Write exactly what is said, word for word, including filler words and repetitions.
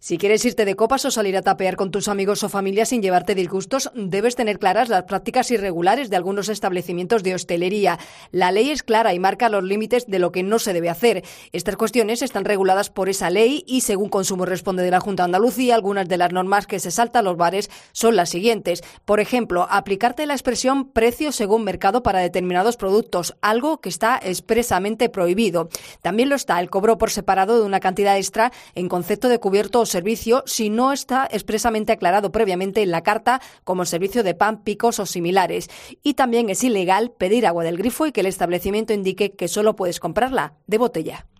Si quieres irte de copas o salir a tapear con tus amigos o familia sin llevarte disgustos, debes tener claras las prácticas irregulares de algunos establecimientos de hostelería. La ley es clara y marca los límites de lo que no se debe hacer. Estas cuestiones están reguladas por esa ley y, según Consumo responde de la Junta de Andalucía, algunas de las normas que se saltan los bares son las siguientes. Por ejemplo, aplicarte la expresión precio según mercado para determinados productos, algo que está expresamente prohibido. También lo está el cobro por separado de una cantidad extra en concepto de cubierto o servicio si no está expresamente aclarado previamente en la carta, como servicio de pan, picos o similares. Y también es ilegal pedir agua del grifo y que el establecimiento indique que solo puedes comprarla de botella.